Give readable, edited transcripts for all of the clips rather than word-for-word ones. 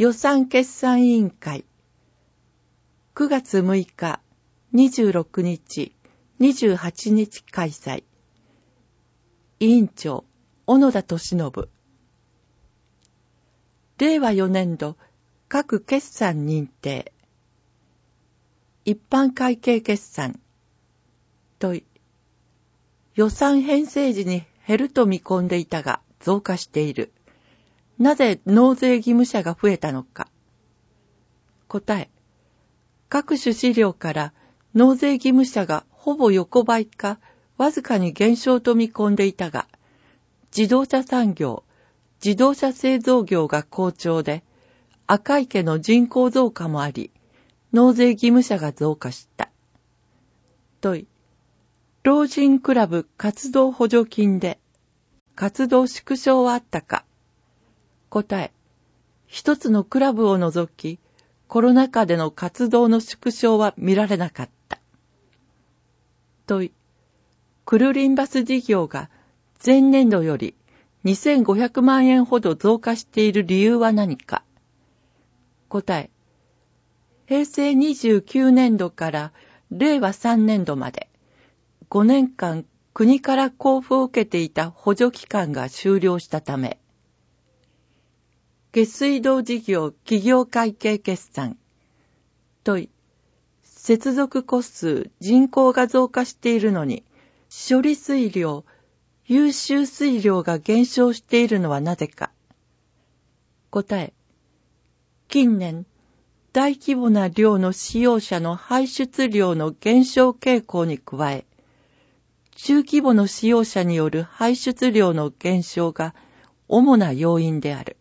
予算決算委員会9月6日、26日、28日開催。委員長、小野田俊信。令和4年度各決算認定。一般会計決算。問い。予算編成時に減ると見込んでいたが増加している。なぜ納税義務者が増えたのか。答え。各種資料から納税義務者がほぼ横ばいかわずかに減少と見込んでいたが、自動車産業、自動車製造業が好調で、赤池の人口増加もあり、納税義務者が増加した。問い。老人クラブ活動補助金で活動縮小はあったか。答え。一つのクラブを除き、コロナ禍での活動の縮小は見られなかった。問い。クルリンバス事業が前年度より2500万円ほど増加している理由は何か。答え。平成29年度から令和3年度まで5年間国から交付を受けていた補助期間が終了したため。下水道事業企業会計決算。問い。接続個数、人口が増加しているのに、処理水量、優秀水量が減少しているのはなぜか。答え。近年、大規模な量の使用者の排出量の減少傾向に加え、中規模の使用者による排出量の減少が主な要因である。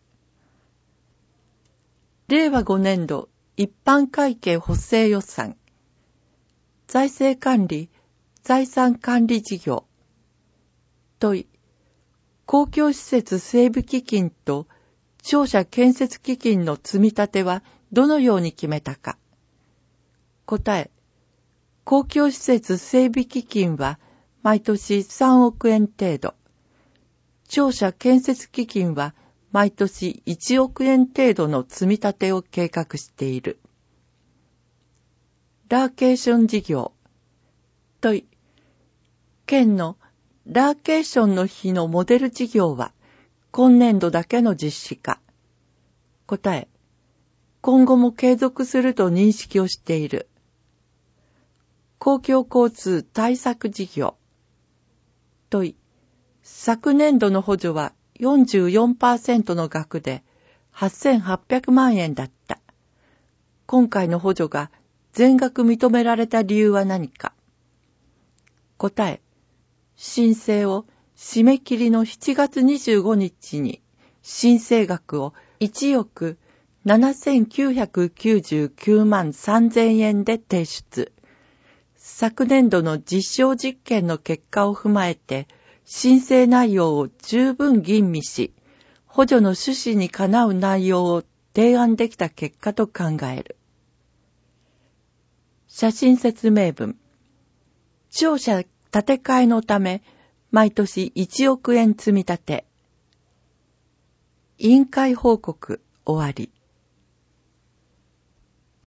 令和5年度一般会計補正予算。財政管理、財産管理事業。問い。公共施設整備基金と庁舎建設基金の積み立てはどのように決めたか。答え。公共施設整備基金は毎年3億円程度。庁舎建設基金は毎年1億円程度の積み立てを計画している。ラーケーション事業。問い。県のラーケーションの日のモデル事業は今年度だけの実施か。答え。今後も継続すると認識をしている。公共交通対策事業。問い。昨年度の補助は44% の額で8800万円だった。今回の補助が全額認められた理由は何か。答え。申請を締め切りの7月25日に申請額を1億7999万3000円で提出。昨年度の実証実験の結果を踏まえて申請内容を十分吟味し、補助の趣旨にかなう内容を提案できた結果と考える。写真説明文。庁舎建て替えのため、毎年1億円積み立て。委員会報告終わり。